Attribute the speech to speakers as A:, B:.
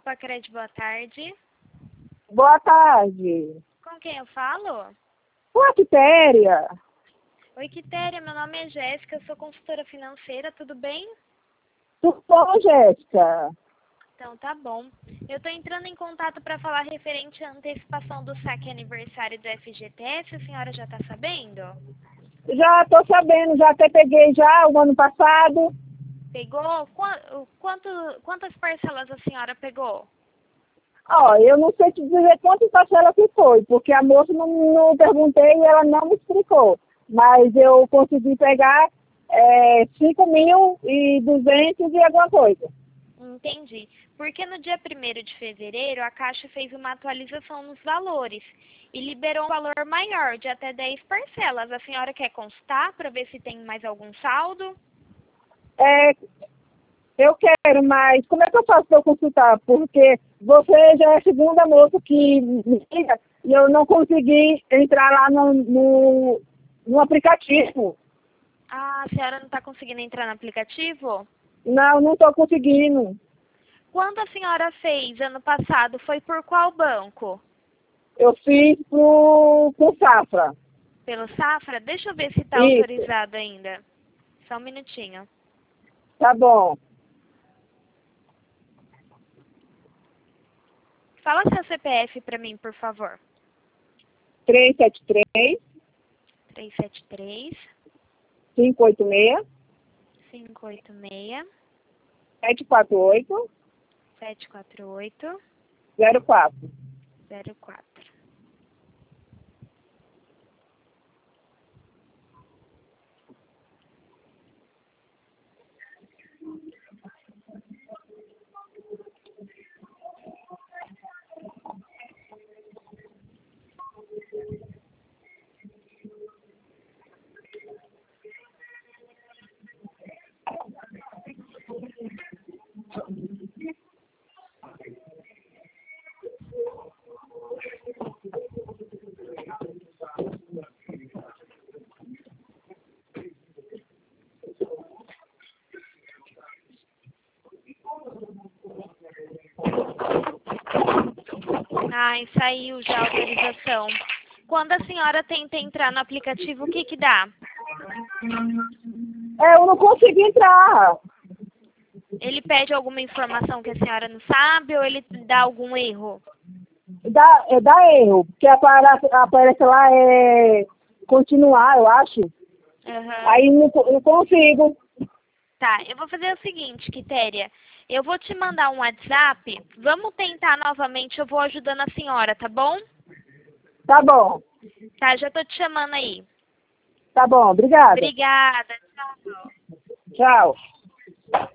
A: Pacred, boa tarde.
B: Boa tarde.
A: Com quem eu falo?
B: Com a Quitéria.
A: Oi, Quitéria, meu nome é Jéssica, eu sou consultora financeira, tudo bem?
B: Tudo bom, Jéssica?
A: Então tá bom. Eu tô entrando em contato para falar referente à antecipação do saque aniversário do FGTS, a senhora já tá sabendo?
B: Já estou sabendo, já até peguei já o ano passado.
A: Pegou? Quantas parcelas a senhora pegou?
B: Ó, eu não sei te dizer quantas parcelas que foi, porque a moça não perguntei e ela não me explicou. Mas eu consegui pegar 5.200 e alguma coisa.
A: Entendi. Porque no dia 1º de fevereiro, a Caixa fez uma atualização nos valores e liberou um valor maior, de até 10 parcelas. A senhora quer constar para ver se tem mais algum saldo?
B: Eu quero, mas como é que eu faço para eu consultar? Porque você já é a segunda moça que me liga e eu não consegui entrar lá no aplicativo.
A: Ah, a senhora não está conseguindo entrar no aplicativo?
B: Não estou conseguindo.
A: Quando a senhora fez ano passado, foi por qual banco?
B: Eu fiz com Safra.
A: Pelo Safra? Deixa eu ver se está
B: Isso,
A: autorizado ainda. Só um minutinho.
B: tá bom.
A: Fala seu CPF para mim, por favor.
B: 373
A: 373
B: 586
A: 586
B: 748
A: 748
B: 04.
A: 04. Ai, saiu já a autorização. Quando a senhora tenta entrar no aplicativo, o que que dá?
B: Eu não consegui entrar.
A: Ele pede alguma informação que a senhora não sabe ou ele dá algum erro?
B: Dá erro, porque aparece lá continuar, eu acho.
A: Uhum.
B: Aí não consigo.
A: Tá, eu vou fazer o seguinte, Quitéria. Eu vou te mandar um WhatsApp. Vamos tentar novamente, eu vou ajudando a senhora, tá bom?
B: Tá bom,
A: Tá, já tô te chamando aí.
B: tá bom, obrigada.
A: Obrigada. Tchau.
B: Tchau.